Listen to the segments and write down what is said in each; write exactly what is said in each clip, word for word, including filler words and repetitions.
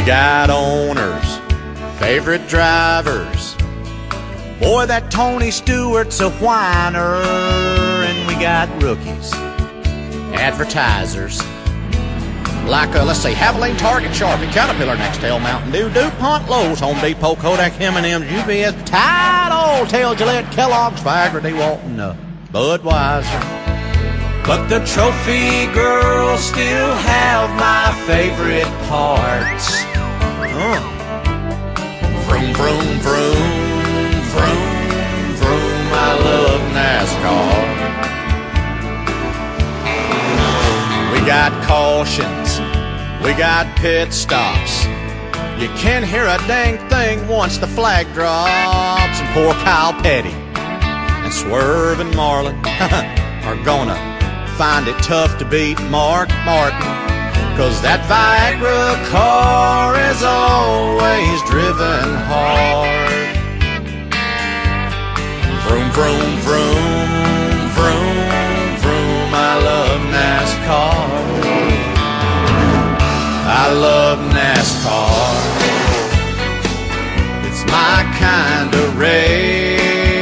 We got owners, favorite drivers. Boy, that Tony Stewart's a whiner. And we got rookies, advertisers, like, uh, let's say, Havoline, Target, Sharpie, Caterpillar, Nextel, Mountain Dew, DuPont, Lowe's, Home Depot, Kodak, M and M's, U B S, Tide, Old Tail, Gillette, Kellogg's, Viagra, DeWalton, uh, Budweiser. But the trophy girls still have my favorite parts. Uh. Vroom, vroom, vroom, vroom, vroom, I love NASCAR. We got cautions, we got pit stops. You can't hear a dang thing once the flag drops. And poor Kyle Petty and Swerve and Marlin are gonna find it tough to beat Mark Martin, 'cause that Viagra car is always driven hard. Vroom, vroom, vroom, vroom, vroom, I love NASCAR. I love NASCAR. It's my kind of race.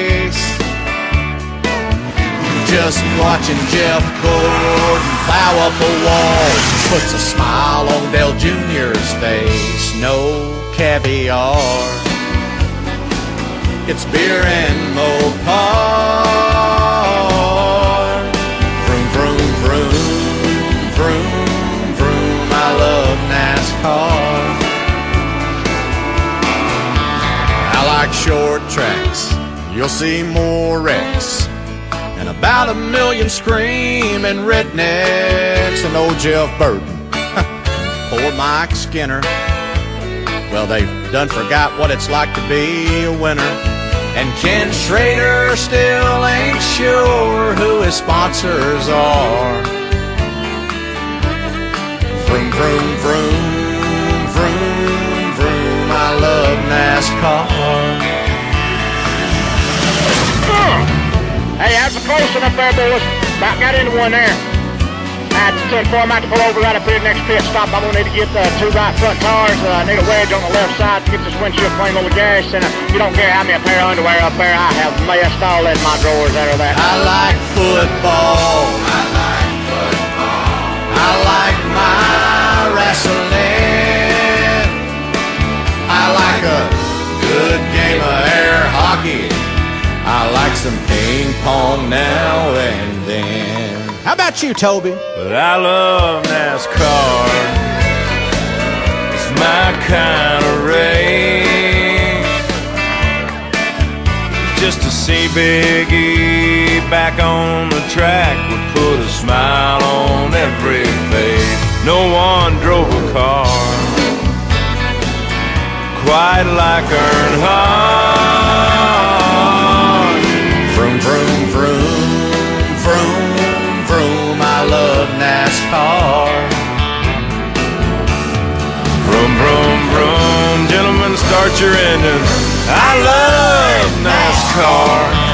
Just watching Jeff Gordon plow up a wall puts a smile on Dale Junior's face. No caviar, it's beer and Mopar. Vroom, vroom, vroom, vroom, vroom, I love NASCAR. I like short tracks, you'll see more wrecks, and about a million screaming rednecks. And old Jeff Burton, poor Mike Skinner, well, they've done forgot what it's like to be a winner. And Ken Schrader still ain't sure who his sponsors are. Vroom, vroom, vroom, vroom, vroom, I love NASCAR. Hey, how's the closing up there, boys? About got into one there. I had to ten four, I might have to pull over right up here next pit stop. I'm going to need to get the uh, two right front tires. Uh, I need a wedge on the left side to get this windshield clean full of gas. And uh, you don't care how many pair of underwear up there. I have messed all in my drawers out of that. I like football. I like football. I like my wrestling. I like a good game of air hockey. I like some ping pong now and then. How about you, Toby? But I love NASCAR. It's my kind of race. Just to see Big E back on the track would put a smile on every face. No one drove a car quite like Earnhardt. Vroom, vroom, vroom, vroom, vroom, I love NASCAR. Vroom, vroom, vroom, gentlemen, start your engines. I love NASCAR.